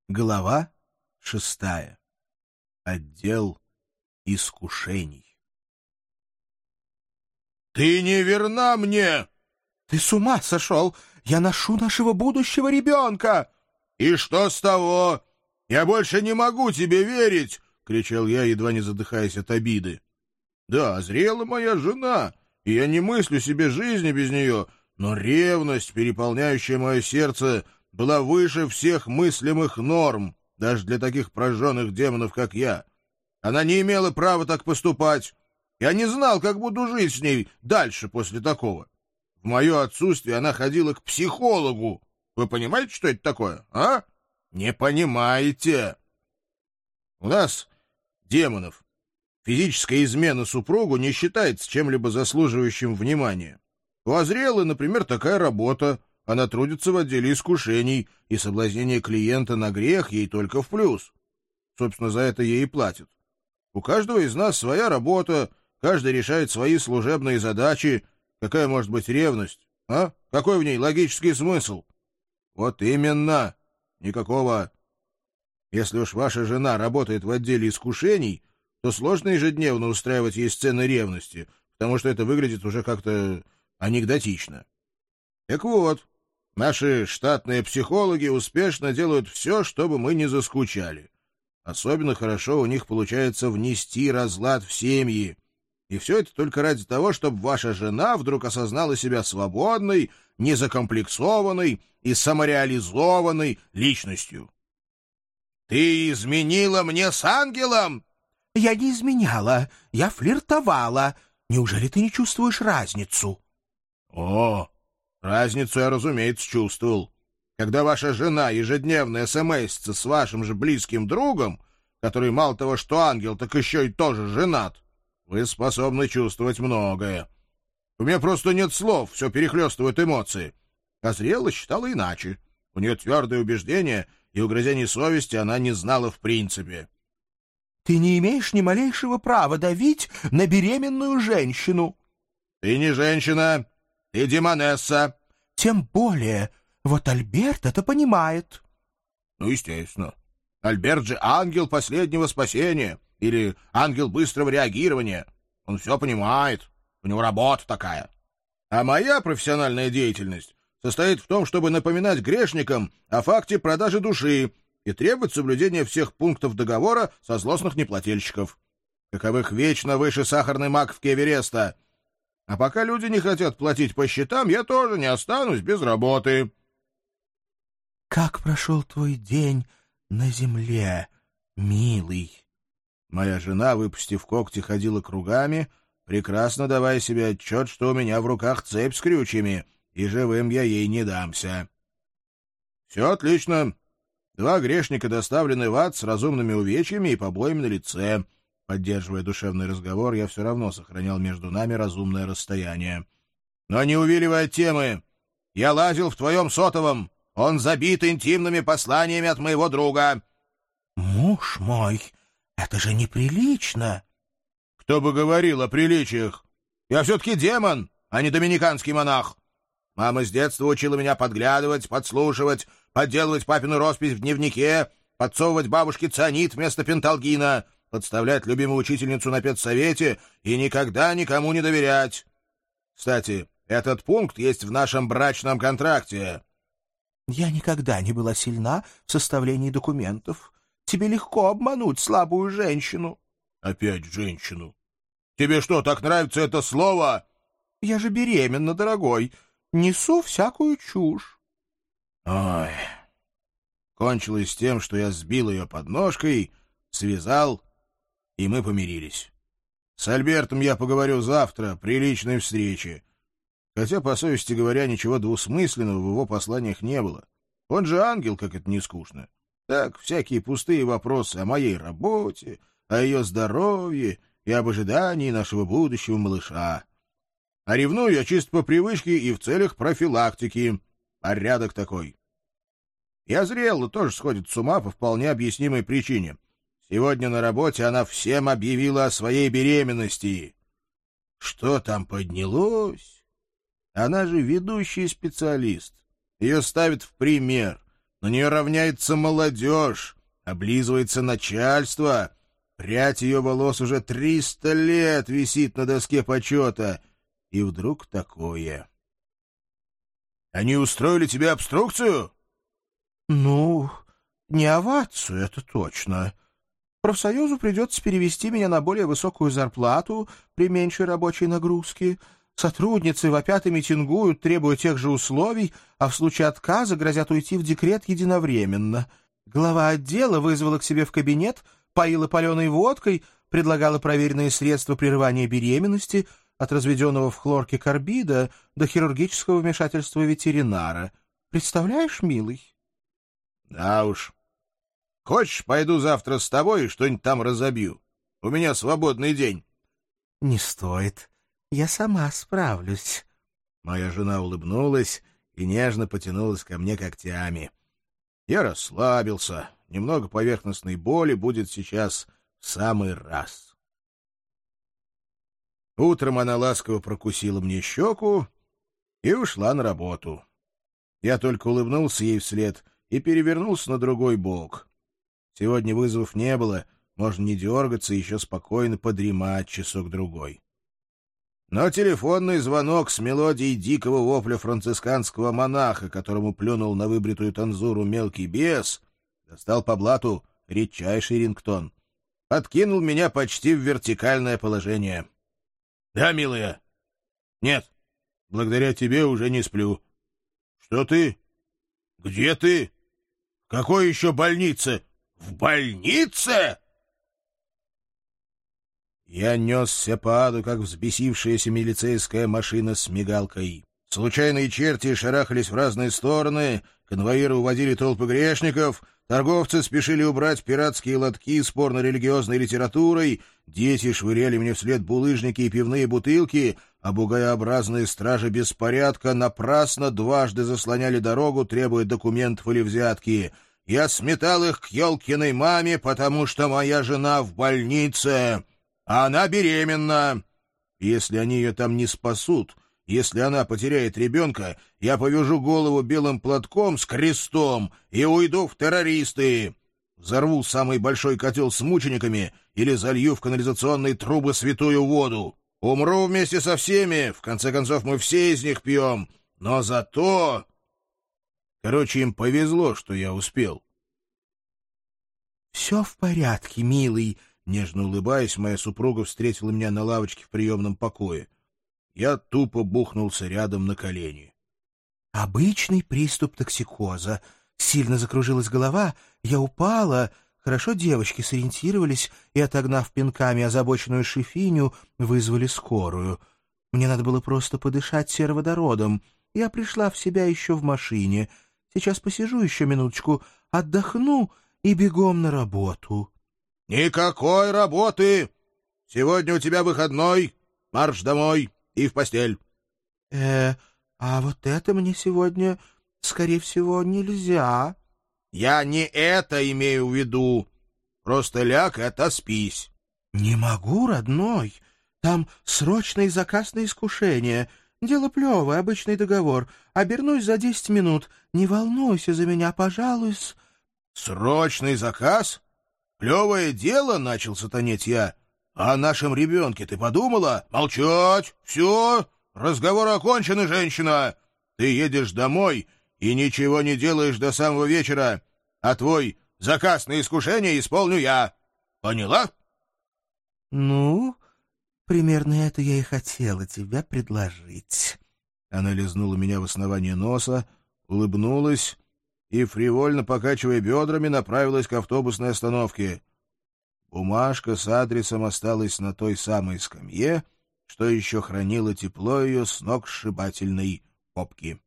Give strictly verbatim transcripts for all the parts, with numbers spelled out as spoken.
Глава шестая. Отдел искушений. «Ты не верна мне!» «Ты с ума сошел! Я ношу нашего будущего ребенка!» «И что с того? Я больше не могу тебе верить!» — кричал я, едва не задыхаясь от обиды. «Да, зрела моя жена, и я не мыслю себе жизни без нее, но ревность, переполняющая мое сердце, была выше всех мыслимых норм, даже для таких прожженных демонов, как я. Она не имела права так поступать. Я не знал, как буду жить с ней дальше после такого. В мое отсутствие она ходила к психологу. Вы понимаете, что это такое, а? Не понимаете. У нас, демонов, физическая измена супругу не считается чем-либо заслуживающим внимания. У Азриэлы, например, такая работа. Она трудится в отделе искушений, и соблазнение клиента на грех ей только в плюс. Собственно, за это ей и платят. У каждого из нас своя работа, каждый решает свои служебные задачи. Какая может быть ревность, а? Какой в ней логический смысл? Вот именно. Никакого. Если уж ваша жена работает в отделе искушений, то сложно ежедневно устраивать ей сцены ревности, потому что это выглядит уже как-то анекдотично. Так вот, наши штатные психологи успешно делают все, чтобы мы не заскучали. Особенно хорошо у них получается внести разлад в семьи. И все это только ради того, чтобы ваша жена вдруг осознала себя свободной, незакомплексованной и самореализованной личностью. «Ты изменила мне с ангелом?» «Я не изменяла, я флиртовала. Неужели ты не чувствуешь разницу?» «О, разницу я, разумеется, чувствовал. Когда ваша жена ежедневно смс-ится с вашим же близким другом, который мало того, что ангел, так еще и тоже женат, вы способны чувствовать многое. У меня просто нет слов, все перехлестывают эмоции. А Зрела считала иначе. У нее твердое убеждение, и угрызений совести она не знала в принципе». «Ты не имеешь ни малейшего права давить на беременную женщину». «Ты не женщина, ты демонесса». «Тем более, вот Альберт это понимает». «Ну, естественно. Альберт же ангел последнего спасения или ангел быстрого реагирования. Он все понимает, у него работа такая. А моя профессиональная деятельность состоит в том, чтобы напоминать грешникам о факте продажи души и требовать соблюдения всех пунктов договора со злостных неплательщиков, каковых вечно выше сахарной маковки Эвереста. А пока люди не хотят платить по счетам, я тоже не останусь без работы». «Как прошел твой день на земле, милый?» Моя жена, выпустив когти, ходила кругами, прекрасно давая себе отчет, что у меня в руках цепь с крючьями, и живым я ей не дамся. «Все отлично. Два грешника доставлены в ад с разумными увечьями и побоями на лице». Поддерживая душевный разговор, я все равно сохранял между нами разумное расстояние. «Но не увиливая от темы, я лазил в твоем сотовом. Он забит интимными посланиями от моего друга». «Муж мой, это же неприлично!» «Кто бы говорил о приличиях? Я все-таки демон, а не доминиканский монах. Мама с детства учила меня подглядывать, подслушивать, подделывать папину роспись в дневнике, подсовывать бабушке цианид вместо пенталгина, подставлять любимую учительницу на педсовете и никогда никому не доверять. Кстати, этот пункт есть в нашем брачном контракте». «Я никогда не была сильна в составлении документов. Тебе легко обмануть слабую женщину». «Опять женщину? Тебе что, так нравится это слово?» «Я же беременна, дорогой. Несу всякую чушь». Ой. Кончилось тем, что я сбил ее подножкой, связал, и мы помирились. С Альбертом я поговорю завтра при личной встрече. Хотя, по совести говоря, ничего двусмысленного в его посланиях не было. Он же ангел, как это не скучно. Так, всякие пустые вопросы о моей работе, о ее здоровье и об ожидании нашего будущего малыша. А ревную я чисто по привычке и в целях профилактики. Порядок такой. Я Зрела тоже сходит с ума по вполне объяснимой причине. Сегодня на работе она всем объявила о своей беременности. Что там поднялось? Она же ведущий специалист. Ее ставят в пример. На нее равняется молодежь, облизывается начальство. Прядь ее волос уже триста лет висит на доске почета. И вдруг такое. Они устроили тебе обструкцию? — Ну, не овацию, это точно. Профсоюзу придется перевести меня на более высокую зарплату при меньшей рабочей нагрузке. Сотрудницы вопят и митингуют, требуя тех же условий, а в случае отказа грозят уйти в декрет единовременно. Глава отдела вызвала к себе в кабинет, поила паленой водкой, предлагала проверенные средства прерывания беременности, от разведенного в хлорке карбида до хирургического вмешательства ветеринара. Представляешь, милый? — Да уж. Хочешь, пойду завтра с тобой и что-нибудь там разобью? У меня свободный день. — Не стоит. Я сама справлюсь. Моя жена улыбнулась и нежно потянулась ко мне когтями. Я расслабился. Немного поверхностной боли будет сейчас в самый раз. Утром она ласково прокусила мне щеку и ушла на работу. Я только улыбнулся ей вслед и перевернулся на другой бок. Сегодня вызовов не было, можно не дергаться и еще спокойно подремать часок-другой. Но телефонный звонок с мелодией дикого вопля францисканского монаха, которому плюнул на выбритую танзуру мелкий бес, достал по блату редчайший рингтон. Подкинул меня почти в вертикальное положение. — Да, милая? — Нет, благодаря тебе уже не сплю. — Что ты? Где ты? В какой еще больнице? В больнице? Я несся по аду, как взбесившаяся милицейская машина с мигалкой. Случайные черти шарахались в разные стороны, конвоиры уводили толпы грешников, торговцы спешили убрать пиратские лотки с порно-религиозной литературой, дети швыряли мне вслед булыжники и пивные бутылки, а бугаеобразные стражи беспорядка напрасно дважды заслоняли дорогу, требуя документов или взятки. Я сметал их к елкиной маме, потому что моя жена в больнице, а она беременна. Если они ее там не спасут, если она потеряет ребенка, я повяжу голову белым платком с крестом и уйду в террористы. Взорву самый большой котел с мучениками или залью в канализационные трубы святую воду. Умру вместе со всеми, в конце концов мы все из них пьем, но зато... Короче, им повезло, что я успел. — Все в порядке, милый. Нежно улыбаясь, моя супруга встретила меня на лавочке в приемном покое. Я тупо бухнулся рядом на колени. — Обычный приступ токсикоза. Сильно закружилась голова, я упала. Хорошо девочки сориентировались и, отогнав пинками озабоченную шифиню, вызвали скорую. Мне надо было просто подышать сероводородом. Я пришла в себя еще в машине. Сейчас посижу еще минуточку, отдохну и бегом на работу. — Никакой работы! Сегодня у тебя выходной, марш домой и в постель. — Э, а вот это мне сегодня, скорее всего, нельзя. — Я не это имею в виду. Просто ляг и отоспись. — Не могу, родной. Там срочный заказ на искушение. Дело плевое, обычный договор. Обернусь за десять минут. Не волнуйся за меня, пожалуйста. — Срочный заказ? Плевое дело, — начал сатанеть я. — А о нашем ребенке ты подумала? Молчать! Все! Разговор окончен, женщина! Ты едешь домой и ничего не делаешь до самого вечера, а твой заказ на искушение исполню я. Поняла? — Ну, примерно это я и хотела тебе предложить. Она лизнула меня в основание носа, улыбнулась и, фривольно покачивая бедрами, направилась к автобусной остановке. Бумажка с адресом осталась на той самой скамье, что еще хранило тепло ее сногсшибательной попки.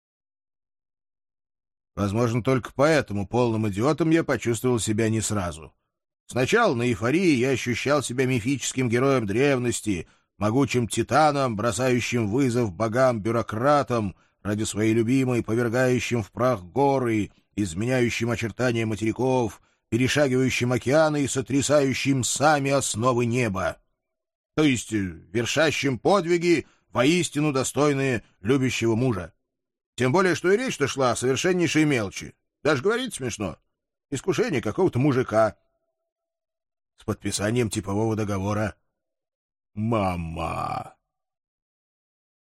Возможно, только поэтому полным идиотом я почувствовал себя не сразу. Сначала на эйфории я ощущал себя мифическим героем древности, могучим титаном, бросающим вызов богам-бюрократам, ради своей любимой, повергающим в прах горы, изменяющим очертания материков, перешагивающим океаны и сотрясающим сами основы неба. То есть вершащим подвиги, воистину достойные любящего мужа. Тем более, что и речь-то шла о совершеннейшей мелочи. Даже говорить смешно. Искушение какого-то мужика. С подписанием типового договора. Мама.